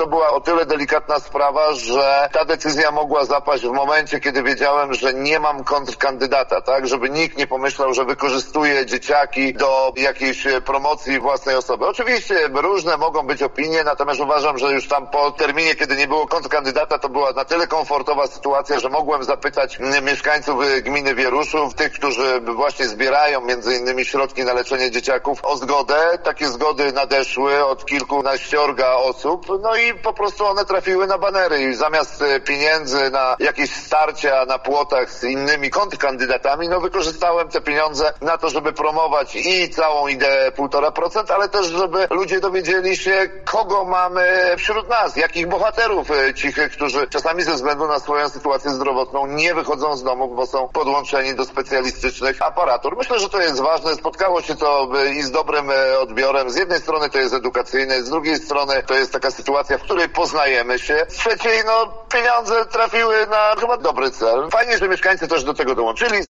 to była o tyle delikatna sprawa, że ta decyzja mogła zapaść w momencie, kiedy wiedziałem, że nie mam kontrkandydata, tak? Żeby nikt nie pomyślał, że wykorzystuje dzieciaki do jakiejś promocji własnej osoby. Oczywiście różne mogą być opinie, natomiast uważam, że już tam po terminie, kiedy nie było kontrkandydata, to była na tyle komfortowa sytuacja, że mogłem zapytać mieszkańców gminy Wieruszów, tych, którzy właśnie zbierają między innymi środki na leczenie dzieciaków, o zgodę. Takie zgody nadeszły od kilkunaściorga osób, no i po prostu one trafiły na banery i zamiast pieniędzy na jakieś starcia na płotach z innymi kontrkandydatami, no wykorzystałem te pieniądze na to, żeby promować i całą ideę 1,5%, ale też, żeby ludzie dowiedzieli się, kogo mamy wśród nas, jakich bohaterów cichych, którzy czasami ze względu na swoją sytuację zdrowotną nie wychodzą z domów, bo są podłączeni do specjalistycznych aparatur. Myślę, że to jest ważne. Spotkało się to i z dobrym odbiorem. Z jednej strony to jest edukacyjne, z drugiej strony to jest taka sytuacja, w której poznajemy się. Z trzeciej, pieniądze trafiły na chyba dobry cel. Fajnie, że mieszkańcy też do tego dołączyli.